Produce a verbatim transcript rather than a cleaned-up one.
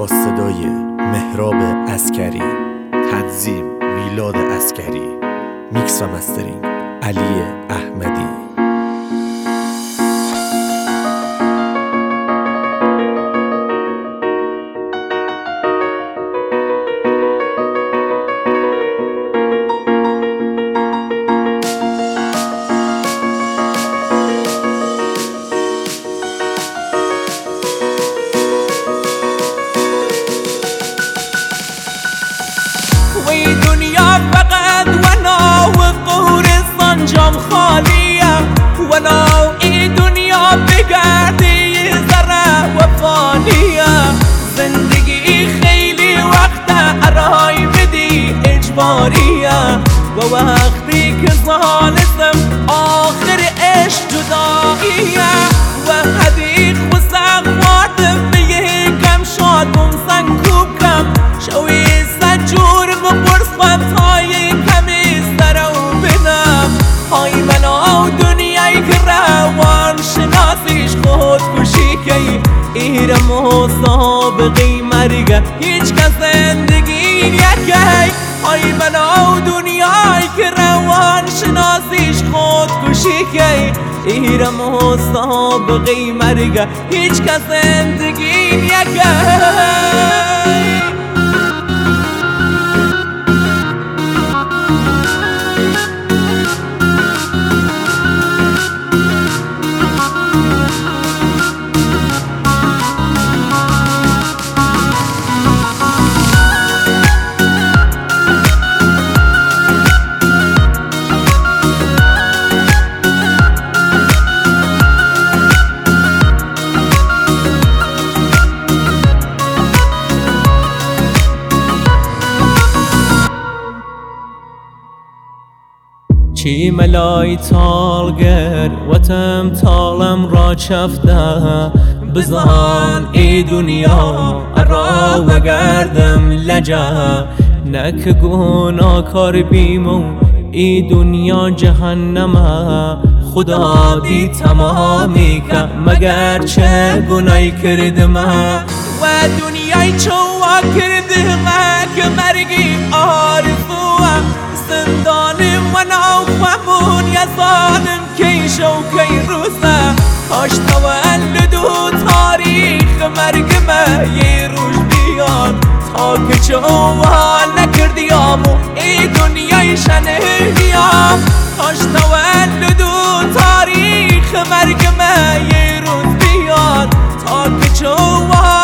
با صدای مهراب عسکری، تنظیم میلاد عسکری، میکس و مسترینگ علی احمدی. وی دنیا فقط ونا و قهر سنجام خالیه، ونا این دنیا بگردی ذره و فانیه. زندگی خیلی وقت ارای بدی اجباریه، و وقتی که ظالسم آخر عشق جداییه. و حدیق و سقواتم به یکم شاد بمسن کوب کم شوی سجور بپرس خواهم تای کمی سرو بینم. های من او دنیایی که روان شناسیش خود کشی که ایرم و سابقی مرگه هیچ کس زندگی یکی. های من او دنیایی که روان شناسیش خود کشی که ایرم و سابقی مرگه هیچ کس زندگی یکی. چی ملای تالگر و تم تالم را چفته بزان ای دنیا ارا و گردم لجه. نک گونا کار بیمو ای دنیا جهنمه. خدا دی تمامی که مگر چه گناهی کردم. و دنیای چوا کردم که مرگی آرزوه. زندان من او خمون یا ظالم کی شو کی روزه. کاش تولد و تاریخ مرگ ما یه روز بیاد تا که چوال نکردیام و ای دنیای شنهدیام. کاش تولد و تاریخ مرگ ما یه روز بیاد تا که چوال